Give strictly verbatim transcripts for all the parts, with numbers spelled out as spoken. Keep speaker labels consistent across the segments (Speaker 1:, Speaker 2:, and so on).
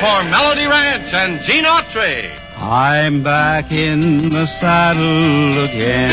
Speaker 1: for Melody Ranch and Gene Autry.
Speaker 2: I'm back in the saddle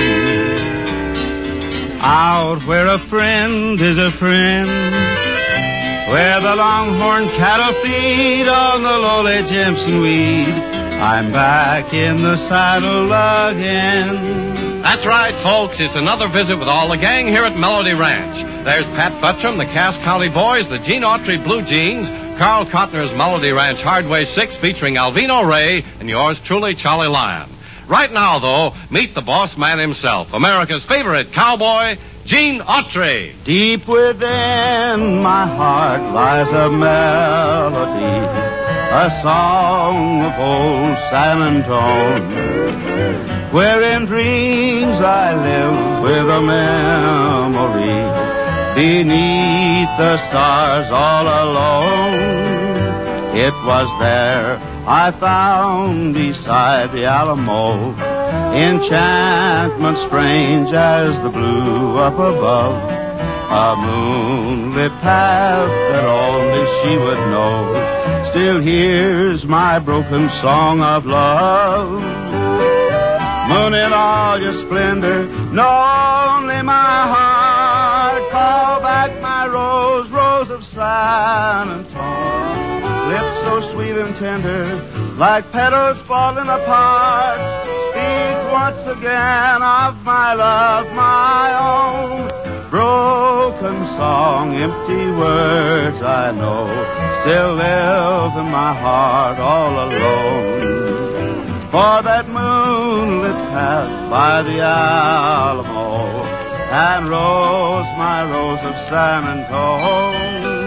Speaker 2: again, out where a friend is a friend, where the longhorn cattle feed on the lowly Jimson weed. I'm back in the saddle again.
Speaker 1: That's right, folks. It's another visit with all the gang here at Melody Ranch. There's Pat Buttram, the Cass County Boys, the Gene Autry Blue Jeans, Carl Cotner's Melody Ranch Hardway six featuring Alvino Ray, and yours truly, Charlie Lyon. Right now, though, meet the boss man himself, America's favorite cowboy, Gene Autry.
Speaker 2: Deep within my heart lies a melody, a song of old San Antone, where in dreams I live with a memory, beneath the stars all alone. It was there I found beside the Alamo enchantment strange as the blue up above, a moonlit path that only she would know. Still hears my broken song of love. Moon in all your splendor, know only my heart. Call back my rose, rose of San Antone. Lips so sweet and tender, like petals falling apart. Speak once again of my love, my own. Broken song, empty words I know, still live in my heart all alone. For that moonlit path by the Alamo, and rose, my rose of San Antone.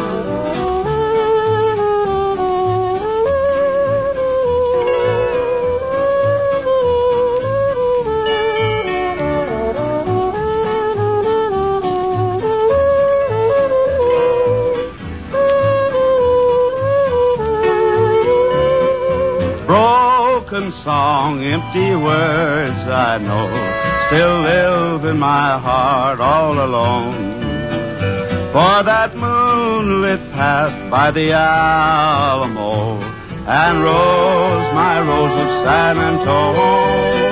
Speaker 2: Song, empty words I know, still live in my heart all alone. For that moonlit path by the Alamo, and rose, my rose of San Antone.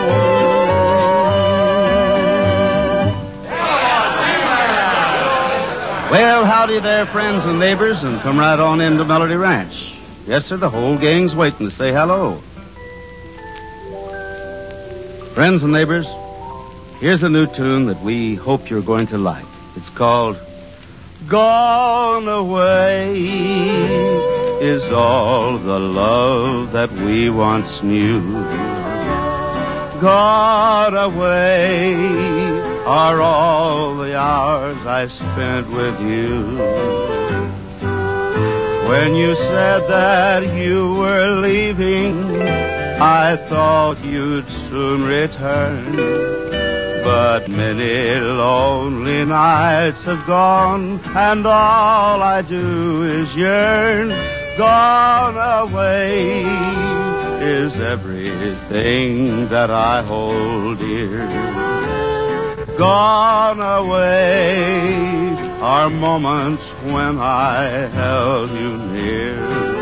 Speaker 2: Well, howdy there, friends and neighbors, and come right on into Melody Ranch. Yes, sir, the whole gang's waiting to say hello. Friends and neighbors, here's a new tune that we hope you're going to like. It's called Gone Away Is All the Love That We Once Knew. Gone away are all the hours I spent with you. When you said that you were leaving, I thought you'd soon return, but many lonely nights have gone, and all I do is yearn. Gone away is everything that I hold dear. Gone away are moments when I held you near.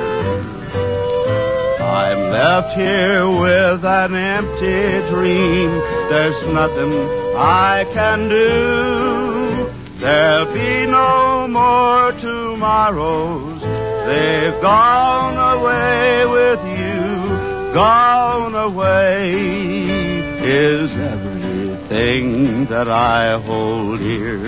Speaker 2: I'm left here with an empty dream. There's nothing I can do. There'll be no more tomorrows. They've gone away with you. Gone away is everything that I hold dear.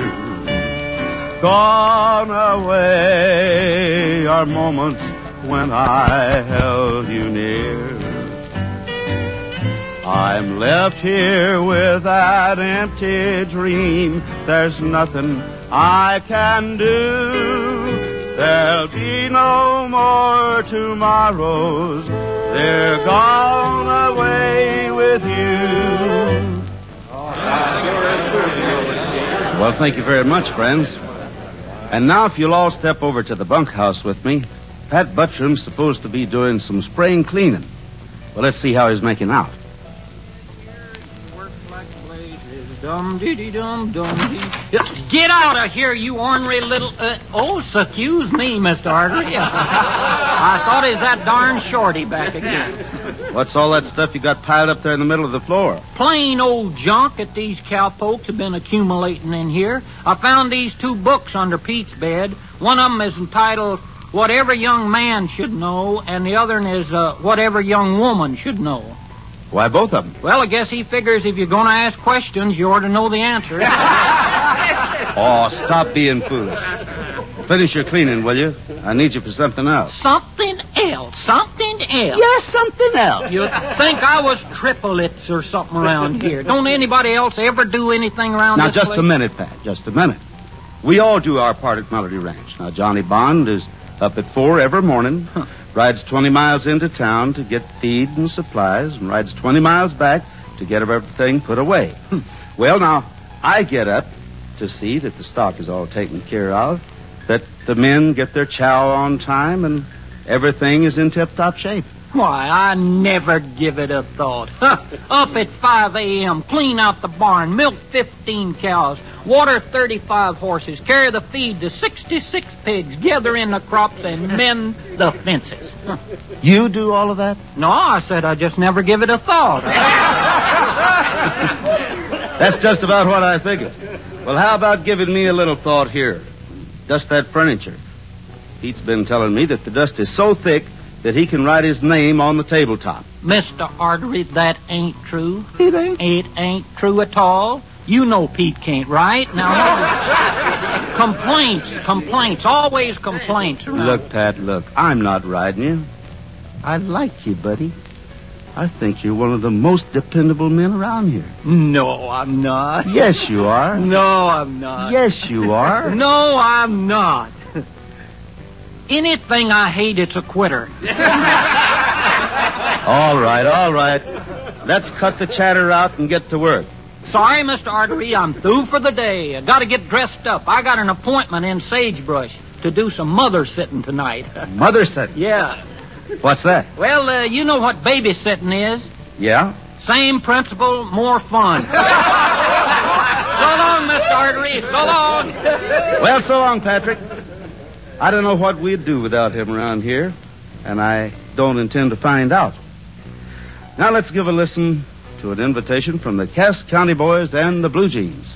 Speaker 2: Gone away are moments when I held you near. I'm left here with that empty dream. There's nothing I can do. There'll be no more tomorrows. They're gone away with you. Well, thank you very much, friends. And now if you'll all step over to the bunkhouse with me, Pat Buttram's supposed to be doing some spring cleaning. Well, let's see how he's making out.
Speaker 3: Work like blazes, Dum-dee-dee-dum-dum-dee. Get out of here, you ornery little... Uh, oh, excuse me, Mister Artery. I thought it was that darn shorty back again.
Speaker 2: What's all that stuff you got piled up there in the middle of the floor?
Speaker 3: Plain old junk that these cowpokes have been accumulating in here. I found these two books under Pete's bed. One of them is entitled Whatever Young Man Should Know, and the other one is uh, Whatever Young Woman Should Know.
Speaker 2: Why, both of them?
Speaker 3: Well, I guess he figures if you're going to ask questions, you ought to know the answer.
Speaker 2: Oh, stop being foolish. Finish your cleaning, will you? I need you for something else.
Speaker 3: Something else. Something else.
Speaker 2: Yes, something else.
Speaker 3: You'd think I was triplets or something around here. Don't anybody else ever do anything around
Speaker 2: now,
Speaker 3: this
Speaker 2: just
Speaker 3: place?
Speaker 2: a minute, Pat. Just a minute. We all do our part at Melody Ranch. Now, Johnny Bond is up at four every morning, huh. rides twenty miles into town to get feed and supplies, and rides twenty miles back to get everything put away. Well, now, I get up to see that the stock is all taken care of, that the men get their chow on time, and everything is in tip-top shape.
Speaker 3: Why, I never give it a thought. Huh. Up at five a.m., clean out the barn, milk fifteen cows, water thirty-five horses, carry the feed to sixty-six pigs, gather in the crops, and mend the fences. Huh.
Speaker 2: You do all of that?
Speaker 3: No, I said I just never give it a thought.
Speaker 2: That's just about what I figured. Well, how about giving me a little thought here? Dust that furniture. Pete's been telling me that the dust is so thick that he can write his name on the tabletop.
Speaker 3: Mister Artery, that ain't true.
Speaker 2: It ain't?
Speaker 3: It ain't true at all. You know Pete can't write. Now, complaints, complaints, always complaints. Around.
Speaker 2: Look, Pat, look, I'm not riding you. I like you, buddy. I think you're one of the most dependable men around here.
Speaker 3: No, I'm not.
Speaker 2: Yes, you are.
Speaker 3: No, I'm not.
Speaker 2: Yes, you are.
Speaker 3: No, I'm not. Anything I hate, it's a quitter.
Speaker 2: All right, all right. Let's cut the chatter out and get to work.
Speaker 3: Sorry, Mister Artery, I'm through for the day. I got to get dressed up. I got an appointment in Sagebrush to do some mother sitting tonight.
Speaker 2: Mother sitting?
Speaker 3: Yeah.
Speaker 2: What's that?
Speaker 3: Well, uh, you know what babysitting is?
Speaker 2: Yeah?
Speaker 3: Same principle, more fun. So long, Mister Artery. So long.
Speaker 2: Well, so long, Patrick. I don't know what we'd do without him around here, and I don't intend to find out. Now let's give a listen to an invitation from the Cass County Boys and the Blue Jeans.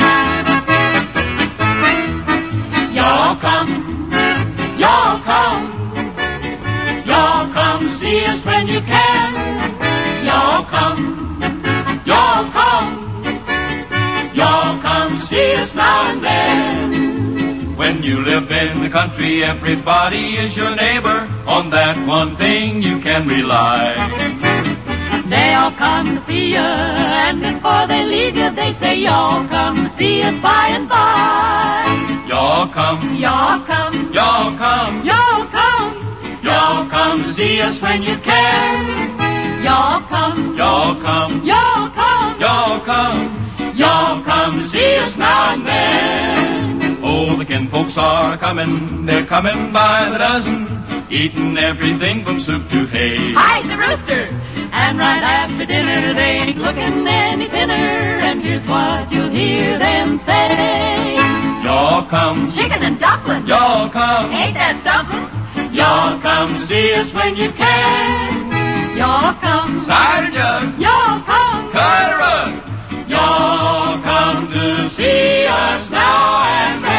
Speaker 4: Y'all come, y'all come, y'all come see us when you can. Y'all come, y'all come, y'all come see us now and then. When you live in the country, everybody is your neighbor. On that one thing you can rely. They all come to see you, and before they leave you, they say, y'all come to see us by and by. Y'all come, y'all come, y'all come, y'all come, y'all come to see us when you can. Y'all come, y'all come, y'all come, y'all come, y'all come to see us now and then. Oh, the kinfolks are coming, they're coming by the dozen, eating everything from soup to hay.
Speaker 5: Hi, the rooster!
Speaker 4: And right after dinner, they ain't looking any thinner, and here's what you'll hear them say. Y'all come,
Speaker 5: Chicken and dumpling.
Speaker 4: y'all come,
Speaker 5: Ain't that dumpling?
Speaker 4: y'all come see us when you can. Y'all come,
Speaker 1: Cider jug,
Speaker 4: y'all come,
Speaker 1: cut a rug.
Speaker 4: y'all come to see us now and then.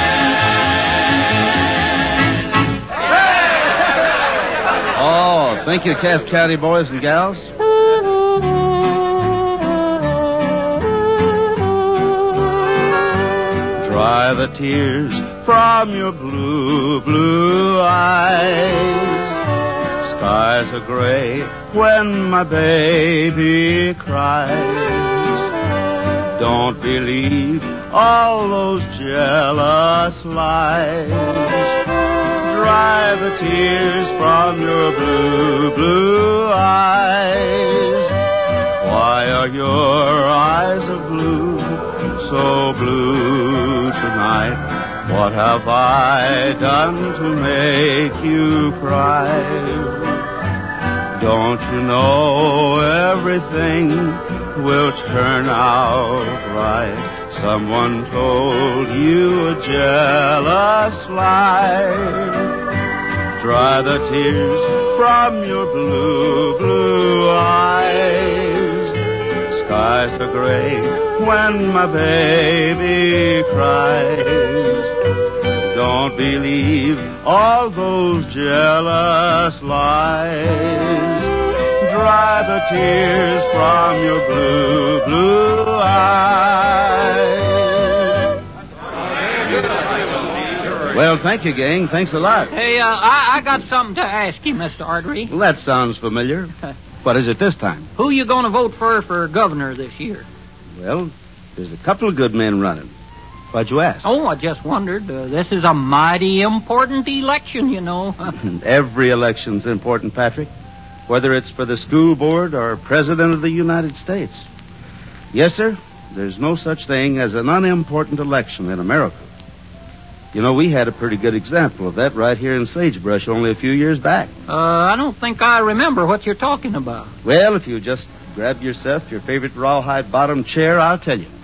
Speaker 2: Oh, thank you, Cass County boys and gals. Dry the tears from your blue, blue eyes. Skies are gray when my baby cries. Don't believe all those jealous lies. Dry the tears from your blue, blue eyes. Why are your eyes of blue so blue tonight? What have I done to make you cry? Don't you know everything will turn out right. Someone told you a jealous lie. Dry the tears from your blue, blue eyes. Skies are gray when my baby cries. Don't believe all those jealous lies. Dry the tears from your blue, blue eyes. Well, thank you, gang. Thanks a lot.
Speaker 3: Hey, uh, I, I got something to ask you, Mister Artery.
Speaker 2: Well, that sounds familiar. What is it this time?
Speaker 3: Who you going to vote for for governor this year?
Speaker 2: Well, there's a couple of good men running. Why'd you ask?
Speaker 3: Oh, I just wondered. Uh, this is a mighty important election, you know.
Speaker 2: Every election's important, Patrick, whether it's for the school board or president of the United States. Yes, sir, there's no such thing as an unimportant election in America. You know, we had a pretty good example of that right here in Sagebrush only a few years back.
Speaker 3: Uh, I don't think I remember what you're talking about.
Speaker 2: Well, if you just grab yourself your favorite rawhide bottom chair, I'll tell you.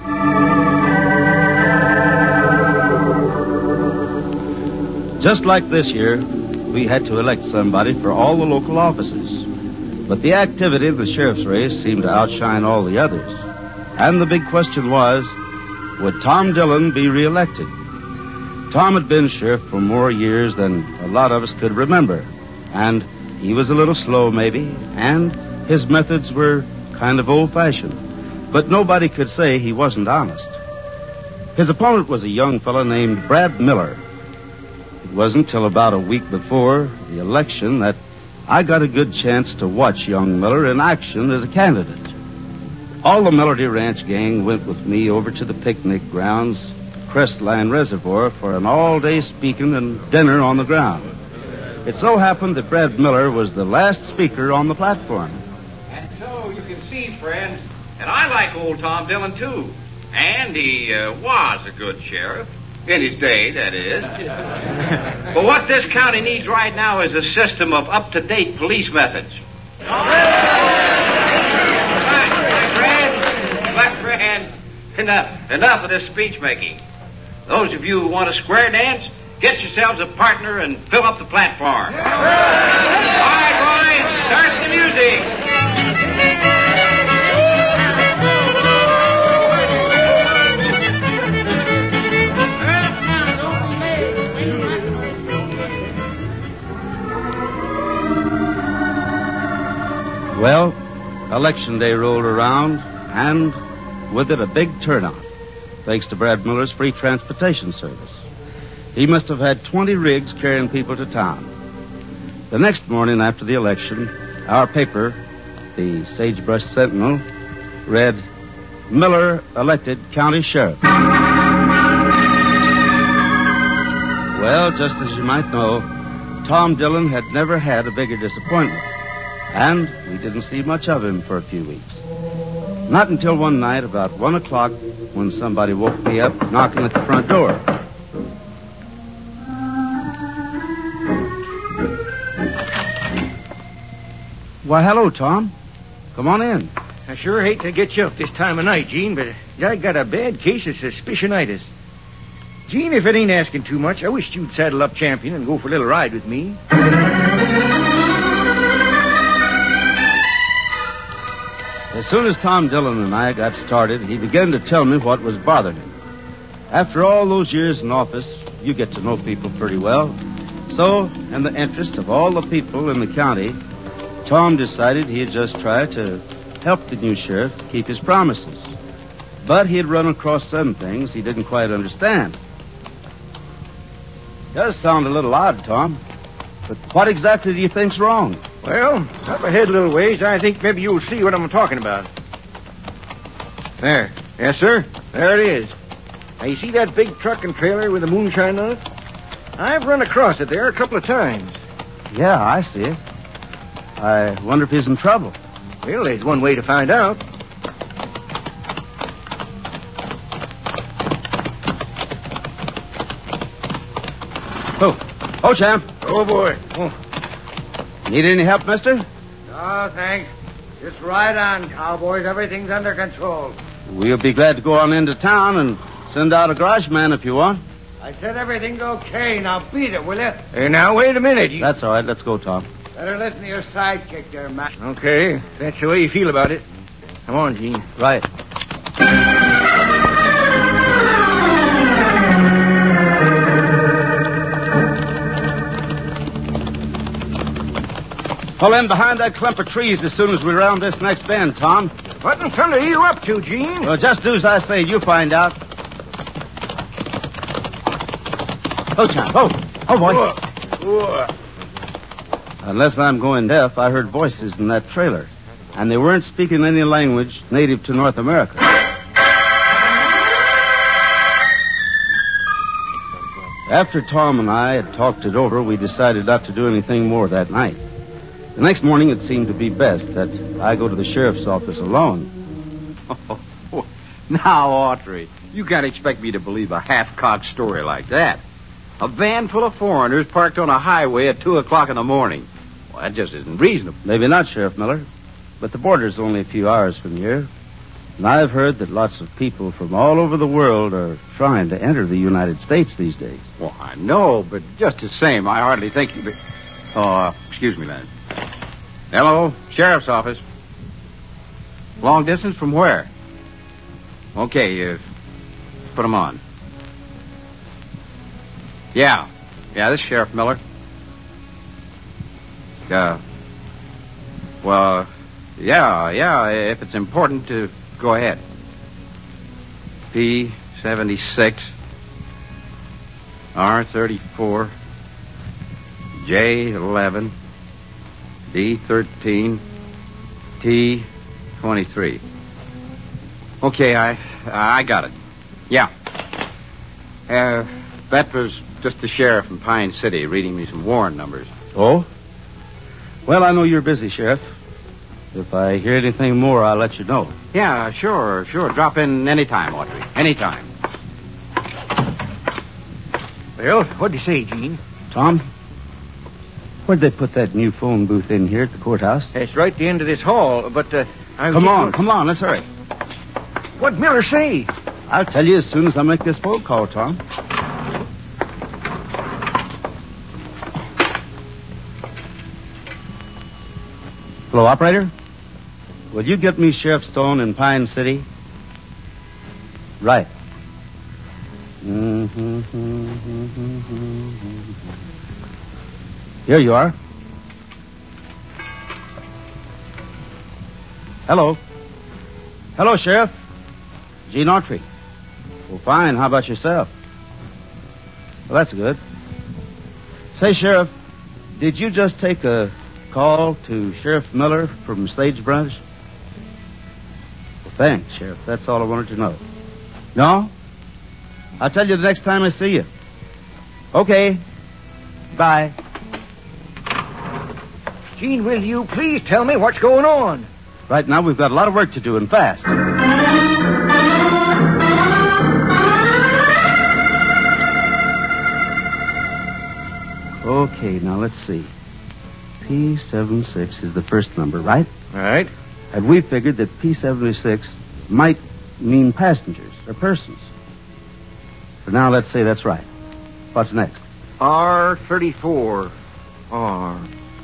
Speaker 2: Just like this year, we had to elect somebody for all the local offices. But the activity of the sheriff's race seemed to outshine all the others. And the big question was, would Tom Dillon be reelected? Tom had been sheriff for more years than a lot of us could remember. And he was a little slow, maybe, and his methods were kind of old-fashioned. But nobody could say he wasn't honest. His opponent was a young fellow named Brad Miller. It wasn't till about a week before the election that I got a good chance to watch young Miller in action as a candidate. All the Melody Ranch gang went with me over to the picnic grounds, Crestline Reservoir, for an all-day speaking and dinner on the ground. It so happened that Brad Miller was the last speaker on the platform.
Speaker 6: And so you can see, friends, that I like old Tom Dillon, too. And he uh, was a good sheriff. In his day, that is. But what this county needs right now is a system of up-to-date police methods. My friend, my friend, enough, enough of this speech-making. Those of you who want a square dance, get yourselves a partner and fill up the platform. All right, boys, start the music.
Speaker 2: Well, election day rolled around, and with it a big turnout, thanks to Brad Miller's free transportation service. He must have had twenty rigs carrying people to town. The next morning after the election, our paper, the Sagebrush Sentinel, read, Miller elected county sheriff. Well, just as you might know, Tom Dillon had never had a bigger disappointment. And we didn't see much of him for a few weeks. Not until one night about one o'clock when somebody woke me up knocking at the front door. Why, hello, Tom. Come on in.
Speaker 7: I sure hate to get you up this time of night, Gene, but I got a bad case of suspicionitis. Gene, if it ain't asking too much, I wish you'd saddle up Champion and go for a little ride with me.
Speaker 2: As soon as Tom Dillon and I got started, he began to tell me what was bothering him. After all those years in office, you get to know people pretty well. So, in the interest of all the people in the county, Tom decided he'd just try to help the new sheriff keep his promises. But he'd run across some things he didn't quite understand. Does sound a little odd, Tom. But what exactly do you think's wrong?
Speaker 7: Well, up ahead a little ways, I think maybe you'll see what I'm talking about. There. Yes, sir. There it is. Now, you see that big truck and trailer with the moonshine on it? I've run across it there a couple of times.
Speaker 2: Yeah, I see it. I wonder if he's in trouble.
Speaker 7: Well, there's one way to find out.
Speaker 2: Oh, oh, champ.
Speaker 7: Oh, boy. Oh.
Speaker 2: Need any help, mister?
Speaker 7: Oh, thanks. Just ride on, cowboys. Everything's under control.
Speaker 2: We'll be glad to go on into town and send out a garage man if you want.
Speaker 7: I said everything's okay. Now beat it, will you? Hey, now, wait a minute. You...
Speaker 2: That's all right. Let's go, Tom.
Speaker 7: Better listen to your sidekick there, Matt.
Speaker 8: Okay, if that's the way you feel about it. Come on, Gene.
Speaker 2: Right. Pull in behind that clump of trees as soon as we round this next bend, Tom.
Speaker 7: What in thunder are you up to, Gene?
Speaker 2: Well, just do as I say. You find out. Oh, Tom. Oh. Oh, boy.
Speaker 7: Whoa.
Speaker 2: Unless I'm going deaf, I heard voices in that trailer. And they weren't speaking any language native to North America. After Tom and I had talked it over, we decided not to do anything more that night. The next morning, it seemed to be best that I go to the sheriff's office alone.
Speaker 9: Oh, now, Autry, you can't expect me to believe a half-cocked story like that. A van full of foreigners parked on a highway at two o'clock in the morning. Well, that just isn't reasonable.
Speaker 2: Maybe not, Sheriff Miller. But the border's only a few hours from here. And I've heard that lots of people from all over the world are trying to enter the United States these days.
Speaker 9: Well, I know, but just the same, I hardly think you... Be... Oh, uh, excuse me, lad. Hello, sheriff's office. Long distance from where? Okay, uh, put them on. Yeah, yeah, this is Sheriff Miller. Uh, well, yeah, yeah, if it's important, to go ahead. P seventy-six, R thirty-four, J eleven, D thirteen, T twenty-three. Okay, I I got it. Yeah. Uh, that was just the sheriff in Pine City reading me some warrant numbers.
Speaker 2: Oh? Well, I know you're busy, Sheriff. If I hear anything more, I'll let you know.
Speaker 9: Yeah, sure, sure. Drop in anytime, Autry. Anytime.
Speaker 7: Well, what'd you say, Gene?
Speaker 2: Tom, where'd they put that new phone booth in here at the courthouse?
Speaker 7: It's right at the end of this hall, but, uh... I
Speaker 2: Come on, come on, let's hurry.
Speaker 7: What'd Miller say?
Speaker 2: I'll tell you as soon as I make this phone call, Tom. Hello, operator? Will you get me Sheriff Stone in Pine City? Right. Here you are. Hello. Hello, Sheriff. Gene Autry. Well, fine. How about yourself? Well, that's good. Say, Sheriff, did you just take a call to Sheriff Miller from Stage Branch? Well, thanks, Sheriff. That's all I wanted to know. No? I'll tell you the next time I see you. Okay. Bye.
Speaker 7: Gene, will you please tell me what's going on?
Speaker 2: Right now, we've got a lot of work to do, and fast. Okay, now let's see. P seventy-six is the first number, right?
Speaker 7: Right.
Speaker 2: And we figured that P seventy-six might mean passengers or persons. But now let's say that's right. What's next?
Speaker 7: R thirty-four. R.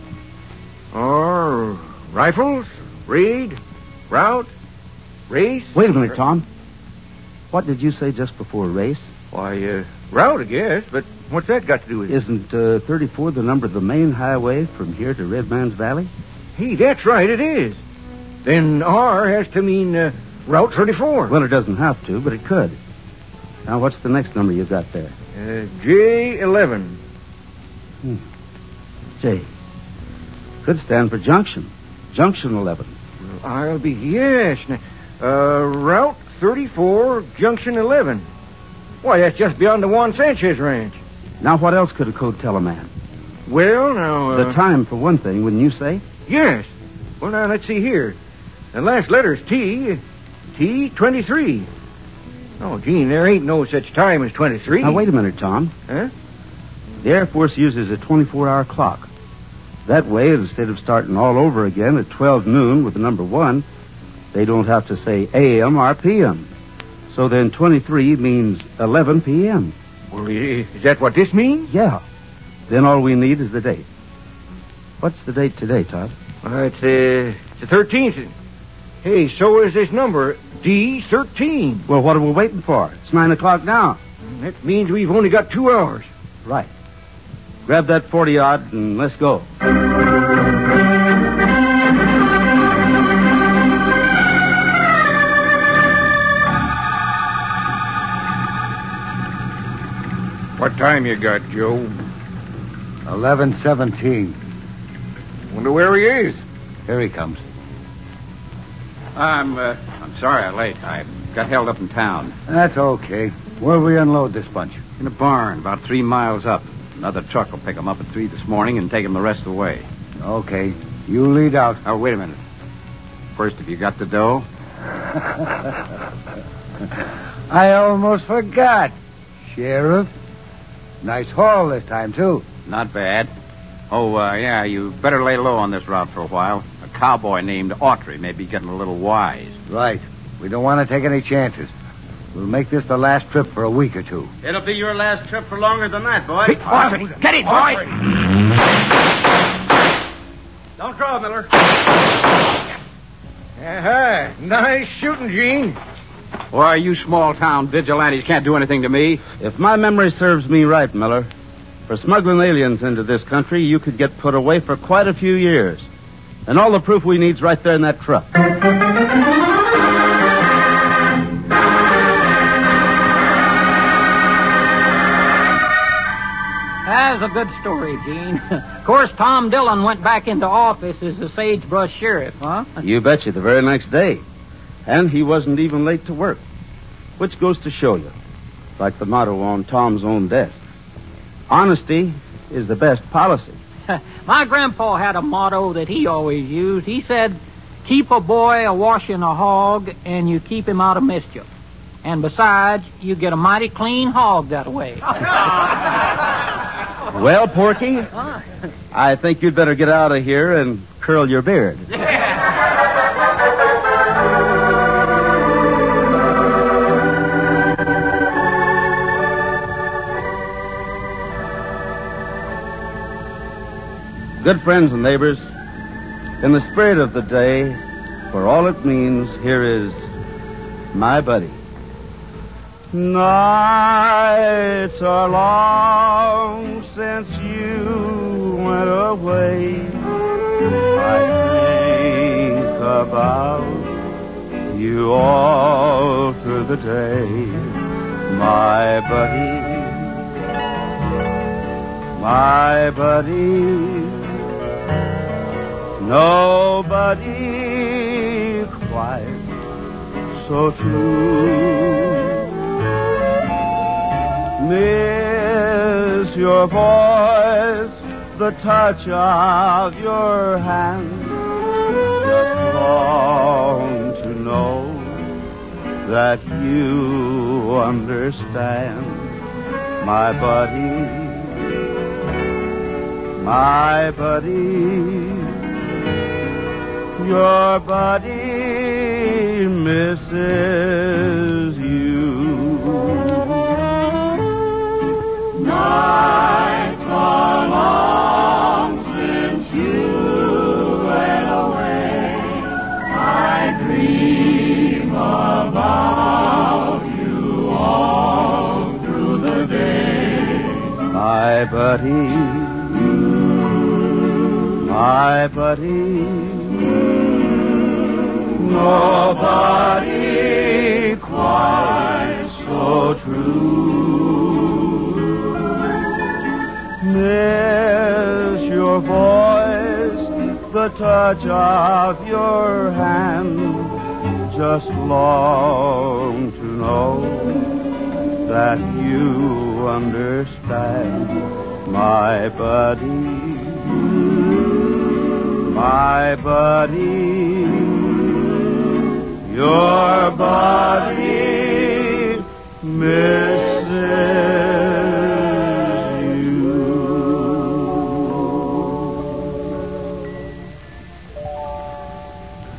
Speaker 7: R. Rifles? Raid? Route? Race?
Speaker 2: Wait a minute, Tom. What did you say just before race?
Speaker 7: Why, uh, route, I guess, but what's that got to do with it?
Speaker 2: Isn't uh, thirty-four the number of the main highway from here to Red Man's Valley?
Speaker 7: Hey, that's right, it is. Then R has to mean uh, Route thirty-four.
Speaker 2: Well, it doesn't have to, but it could. Now, what's the next number you've got there?
Speaker 7: Uh, J eleven.
Speaker 2: Hmm. J. Could stand for junction. Junction eleven.
Speaker 7: Well, I'll be, yes. Now, uh, Route thirty-four, Junction eleven. Why, that's just beyond the Juan Sanchez Ranch.
Speaker 2: Now, what else could a code tell a man?
Speaker 7: Well, now... Uh,
Speaker 2: the time, for one thing, wouldn't you say?
Speaker 7: Yes. Well, now, let's see here. The last letter's T. T twenty-three. Oh, Gene, there ain't no such time as twenty-three.
Speaker 2: Now, wait a minute, Tom.
Speaker 7: Huh?
Speaker 2: The Air Force uses a twenty-four hour clock. That way, instead of starting all over again at twelve noon with the number one, they don't have to say A M or P M. So then twenty-three means eleven P M
Speaker 7: Well, is that what this means?
Speaker 2: Yeah. Then all we need is the date. What's the date today, Todd?
Speaker 7: Uh, it's, uh, it's the thirteenth. Hey, so is this number, D thirteen.
Speaker 2: Well, what are we waiting for? It's nine o'clock now.
Speaker 7: That means we've only got two hours.
Speaker 2: Right. Grab that forty-odd and let's go.
Speaker 7: What time you got, Joe?
Speaker 10: eleven seventeen.
Speaker 7: Wonder where he is.
Speaker 10: Here he comes.
Speaker 9: I'm, uh, I'm sorry I'm late. I got held up in town.
Speaker 10: That's okay. Where'll we unload this bunch?
Speaker 9: In a barn about three miles up. Another truck will pick them up at three this morning and take them the rest of the way.
Speaker 10: Okay. You lead out.
Speaker 9: Oh, wait a minute. First, have you got the dough?
Speaker 10: I almost forgot. Sheriff. Nice haul this time, too.
Speaker 9: Not bad. Oh, uh, yeah, you better lay low on this route for a while. A cowboy named Autry may be getting a little wise.
Speaker 10: Right. We don't want to take any chances. We'll make this the last trip for a week or two.
Speaker 2: It'll be your last trip for longer than that, boy.
Speaker 7: Hey, Autry, get it, boy!
Speaker 2: Don't draw, Miller.
Speaker 7: Uh-huh. Nice shooting, Gene.
Speaker 9: Why, you small-town vigilantes can't do anything to me.
Speaker 2: If my memory serves me right, Miller, for smuggling aliens into this country, you could get put away for quite a few years. And all the proof we need's right there in that truck.
Speaker 3: That's a good story, Gene. Of course, Tom Dillon went back into office as the Sagebrush sheriff, huh?
Speaker 2: You betcha, the very next day. And he wasn't even late to work. Which goes to show you, like the motto on Tom's own desk, honesty is the best policy.
Speaker 3: My grandpa had a motto that he always used. He said, keep a boy a washing a hog, and you keep him out of mischief. And besides, you get a mighty clean hog that way.
Speaker 2: Well, Porky, I think you'd better get out of here and curl your beard. Good friends and neighbors, in the spirit of the day, for all it means, here is my buddy. Nights are long since you went away. I think about you all through the day, my buddy, my buddy. Nobody quite so true. Miss your voice, the touch of your hand. Just long to know that you understand, my buddy, my buddy. Your buddy misses you.
Speaker 4: Nights are long since you went away. I dream about you all through the day.
Speaker 2: My buddy, my buddy. Nobody quite so true. Miss your voice, the touch of your hand. Just long to know that you understand, my buddy, my buddy. Your body misses you.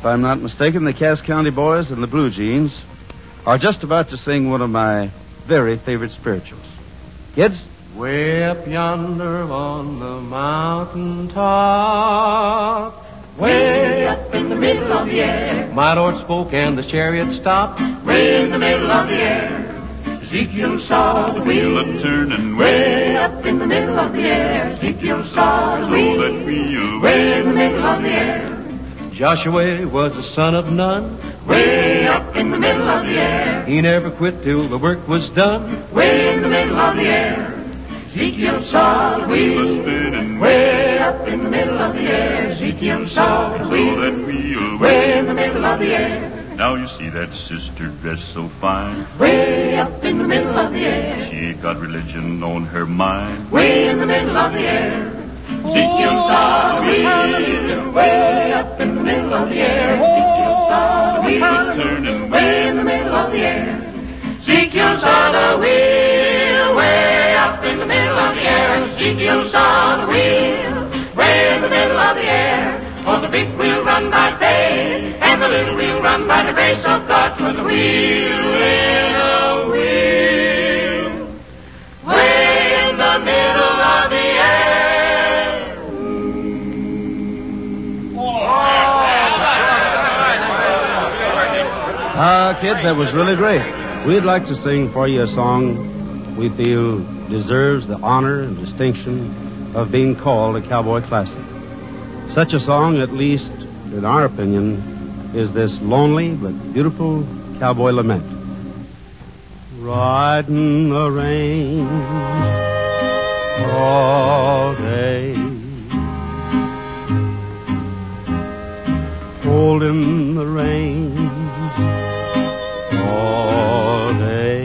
Speaker 2: I'm not mistaken, the Cass County Boys and the Blue Jeans are just about to sing one of my very favorite spirituals. Kids?
Speaker 11: Way up yonder on the mountain top,
Speaker 4: Way up in the middle of the air,
Speaker 11: my Lord spoke and the chariot stopped.
Speaker 4: way in the middle of the air, Ezekiel saw the wheel
Speaker 12: turning
Speaker 4: way up in the middle of the air. Ezekiel saw the wheel
Speaker 12: wheel
Speaker 4: way in the middle of the air,
Speaker 11: Joshua was the son of Nun.
Speaker 4: way up in the middle of the air,
Speaker 11: He never quit till the work was done.
Speaker 4: way in the middle of the air. Ezekiel saw the wheel
Speaker 12: spinning
Speaker 4: way up in the middle of the air. Ezekiel saw the wheel
Speaker 12: wheel
Speaker 4: way in the middle of the air,
Speaker 12: Now you see that sister dressed so fine.
Speaker 4: way up in the middle of the air,
Speaker 12: She ain't got religion on her mind.
Speaker 4: way in the middle of the air. Ezekiel saw the wheel way up in the middle of the air. Ezekiel saw the wheel
Speaker 12: turning
Speaker 4: way in the middle of the air. Ezekiel saw the wheel way up in the middle of the air. Ezekiel saw the wheel way in the middle of the air. Oh, the big wheel run by faith, and the little wheel run by the grace of God. 'Twas a wheel in a wheel way in the middle of the air.
Speaker 2: Ah, kids, that was really great. We'd like to sing for you a song we feel deserves the honor and distinction of being called a cowboy classic. Such a song, at least in our opinion, is this lonely but beautiful cowboy lament. Riding the range all day, holding the reins all day,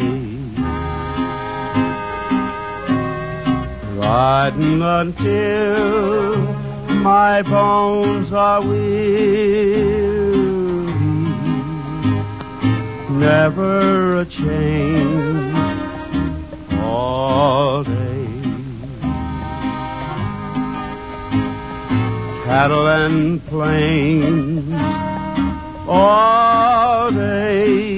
Speaker 2: riding until my bones are weary, never a change all day. Cattle and plains all day,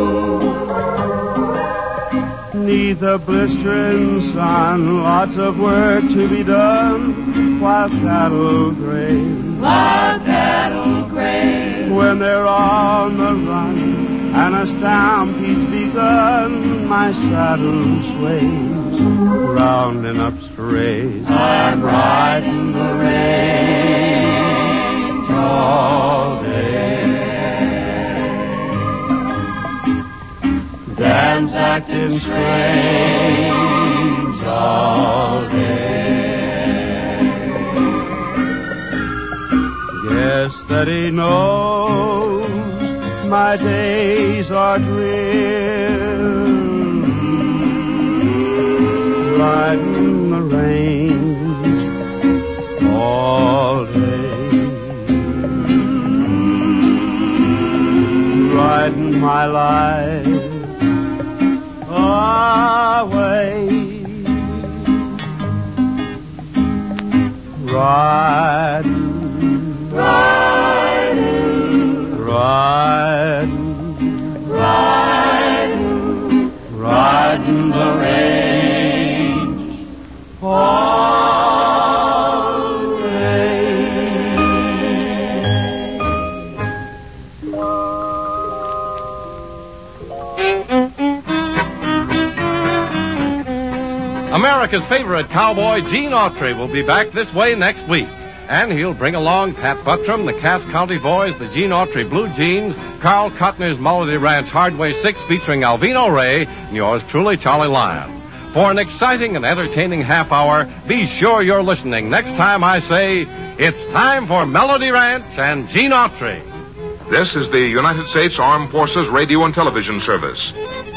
Speaker 2: neath the blistering sun, lots of work to be done while cattle graze.
Speaker 4: While cattle graze,
Speaker 2: When they're on the run and a stampede's begun, my saddle sways round in up strays.
Speaker 4: I'm riding the range all day. Dams acting strange all day.
Speaker 2: Guess that he knows my days are drear, riding the range all day, riding my life away, riding,
Speaker 4: Riding,
Speaker 2: riding,
Speaker 4: riding, riding the range all day.
Speaker 1: America's favorite cowboy, Gene Autry, will be back this way next week. And he'll bring along Pat Buttram, the Cass County Boys, the Gene Autry Blue Jeans, Carl Cotner's Melody Ranch Hardway six featuring Alvino Ray, and yours truly, Charlie Lyon. For an exciting and entertaining half hour, be sure you're listening next time I say, it's time for Melody Ranch and Gene Autry.
Speaker 13: This is the United States Armed Forces Radio and Television Service.